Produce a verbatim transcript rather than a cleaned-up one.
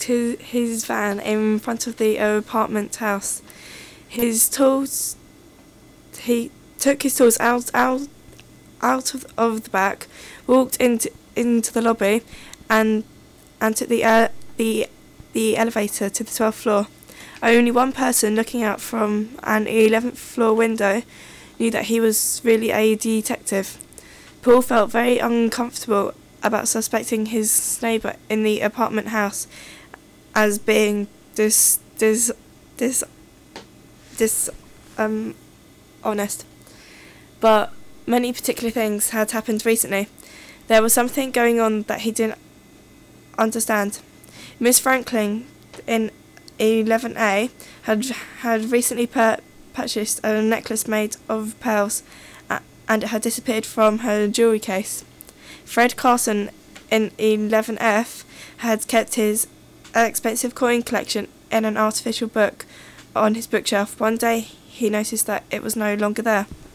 his, his van in front of the apartment house. His tools, he took his tools out out out of, of the back, walked into into the lobby, and and took the uh, the the elevator to the twelfth floor. Only one person looking out from an eleventh floor window knew that he was really a detective. Paul felt very uncomfortable about suspecting his neighbour in the apartment house as being dis dis dis dis um honest. But many particular things had happened recently. There was something going on that he didn't understand. Miss Franklin in eleven A had had recently per- purchased a necklace made of pearls, uh, and it had disappeared from her jewellery case. Fred Carson in eleven F had kept his expensive coin collection in an artificial book on his bookshelf. One day he noticed that it was no longer there.